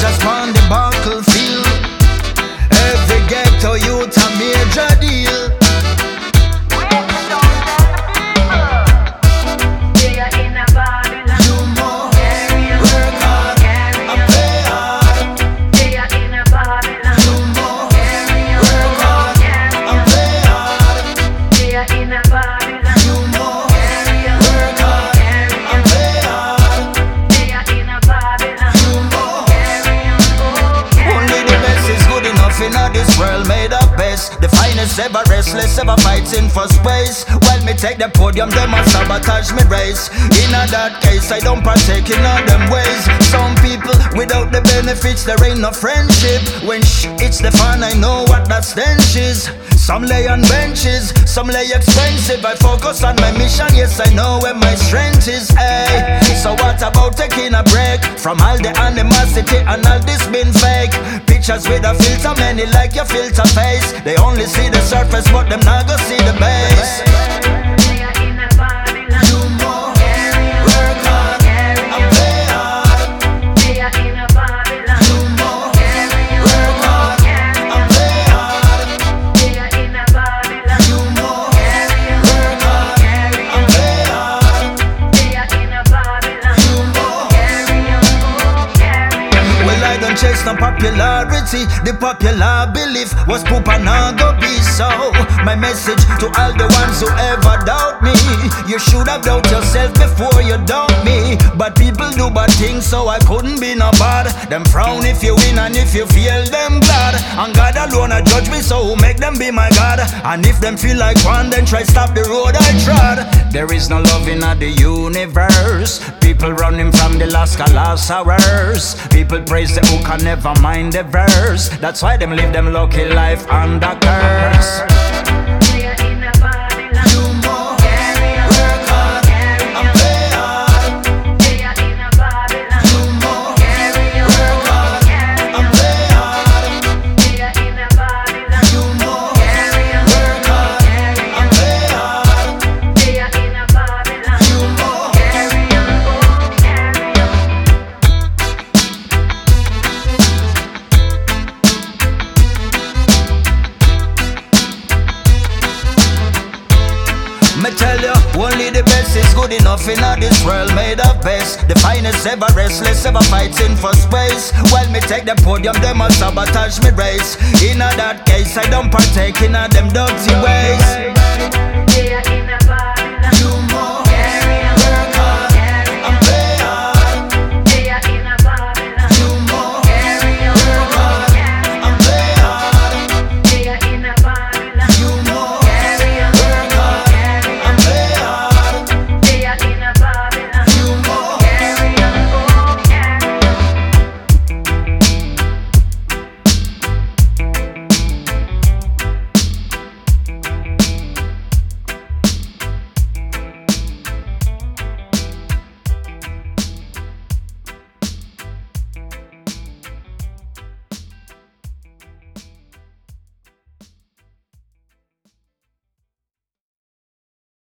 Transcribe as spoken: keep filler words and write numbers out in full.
soldiers on the battlefield. Every ghetto youth a major deal. This world made of best, the finest ever, restless ever fighting for space. While me take the podium, them a sabotage me race. In a that case, I don't partake in all them ways. Some people, without the benefits, there ain't no friendship. When sh it's the fun, I know what that stench is. Some lay on benches, some lay expensive. I focus on my mission, yes I know where my strength is. Hey, so what about taking a break from all the animosity and all this been fake? Pictures with a filter, many like your filter face. They only see the surface, but them not go see the base. Chase no popularity, the popular belief was poop and I go be so. My message to all the ones who ever doubt me: you should have doubt yourself before you doubt me. But people do bad things, so I couldn't be no bad. Them frown if you win and if you feel them glad. And God alone a judge me, so who make them be my God? And if them feel like one, then try stop the road I trod. There is no love in the universe. People running from the last last hours. People praise the hook and never mind the verse. That's why them live them lucky life under curse. Me tell you, only the best is good enough in all this world made of best. The finest ever, restless ever, fighting for space. While me take the podium, them a sabotage me race. In a that case, I don't partake in a them dirty ways.